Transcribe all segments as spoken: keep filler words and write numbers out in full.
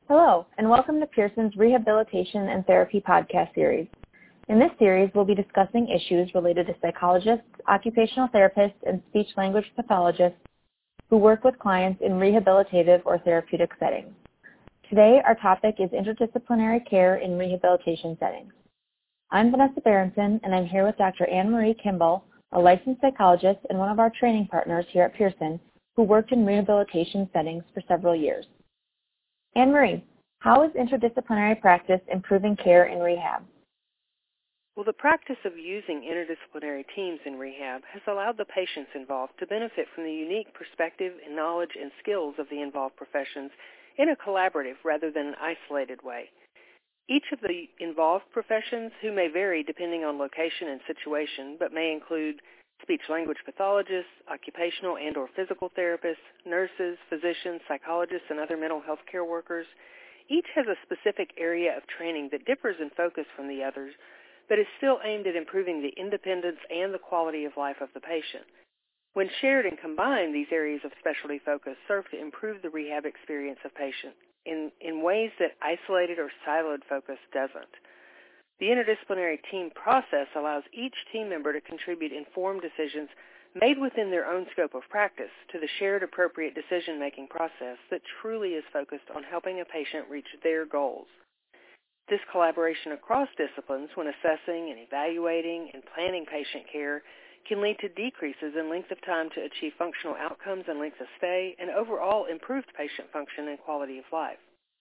Hello, and welcome to Pearson's Rehabilitation and Therapy podcast series. In this series, we'll be discussing issues related to psychologists, occupational therapists, and speech-language pathologists who work with clients in rehabilitative or therapeutic settings. Today, our topic is interdisciplinary care in rehabilitation settings. I'm Vanessa Berenson, and I'm here with Doctor Anne Marie Kimball, a licensed psychologist and one of our training partners here at Pearson, who worked in rehabilitation settings for several years. Anne Marie, how is interdisciplinary practice improving care in rehab? Well, the practice of using interdisciplinary teams in rehab has allowed the patients involved to benefit from the unique perspective and knowledge and skills of the involved professions in a collaborative rather than an isolated way. Each of the involved professions, who may vary depending on location and situation, but may include speech-language pathologists, occupational and or physical therapists, nurses, physicians, psychologists, and other mental health care workers, each has a specific area of training that differs in focus from the others, but is still aimed at improving the independence and the quality of life of the patient. When shared and combined, these areas of specialty focus serve to improve the rehab experience of patients in, in ways that isolated or siloed focus doesn't. The interdisciplinary team process allows each team member to contribute informed decisions made within their own scope of practice to the shared appropriate decision-making process that truly is focused on helping a patient reach their goals. This collaboration across disciplines when assessing and evaluating and planning patient care can lead to decreases in length of time to achieve functional outcomes and length of stay, and overall improved patient function and quality of life.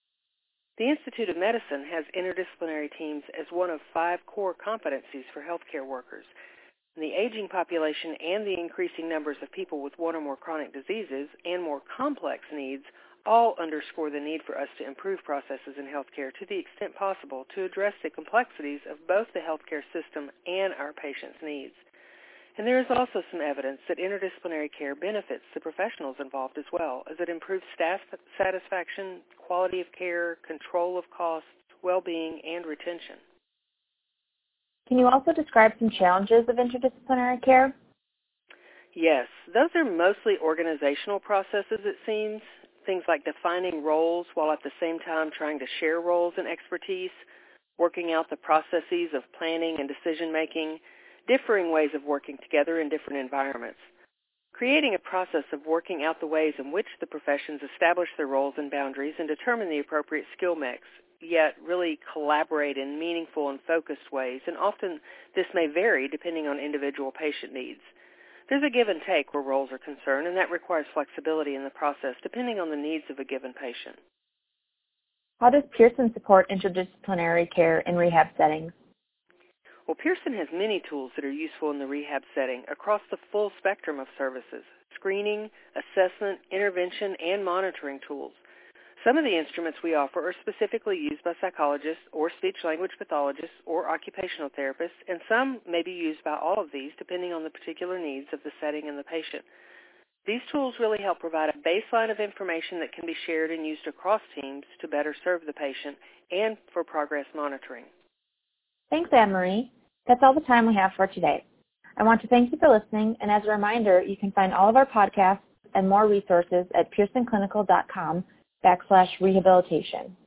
The Institute of Medicine has interdisciplinary teams as one of five core competencies for healthcare workers. The aging population and the increasing numbers of people with one or more chronic diseases and more complex needs all underscore the need for us to improve processes in healthcare to the extent possible to address the complexities of both the healthcare system and our patients' needs. And there is also some evidence that interdisciplinary care benefits the professionals involved as well, as it improves staff satisfaction, quality of care, control of costs, well-being, and retention. Can you also describe some challenges of interdisciplinary care? Yes, those are mostly organizational processes, it seems. Things like defining roles while at the same time trying to share roles and expertise, working out the processes of planning and decision-making, differing ways of working together in different environments. Creating a process of working out the ways in which the professions establish their roles and boundaries and determine the appropriate skill mix, yet really collaborate in meaningful and focused ways, and often this may vary depending on individual patient needs. There's a give and take where roles are concerned, and that requires flexibility in the process depending on the needs of a given patient. How does Pearson support interdisciplinary care in rehab settings? Well, Pearson has many tools that are useful in the rehab setting across the full spectrum of services: screening, assessment, intervention, and monitoring tools. Some of the instruments we offer are specifically used by psychologists or speech-language pathologists or occupational therapists, and some may be used by all of these depending on the particular needs of the setting and the patient. These tools really help provide a baseline of information that can be shared and used across teams to better serve the patient and for progress monitoring. Thanks, Anne Marie. That's all the time we have for today. I want to thank you for listening, and as a reminder, you can find all of our podcasts and more resources at pearsonclinical.com backslash rehabilitation.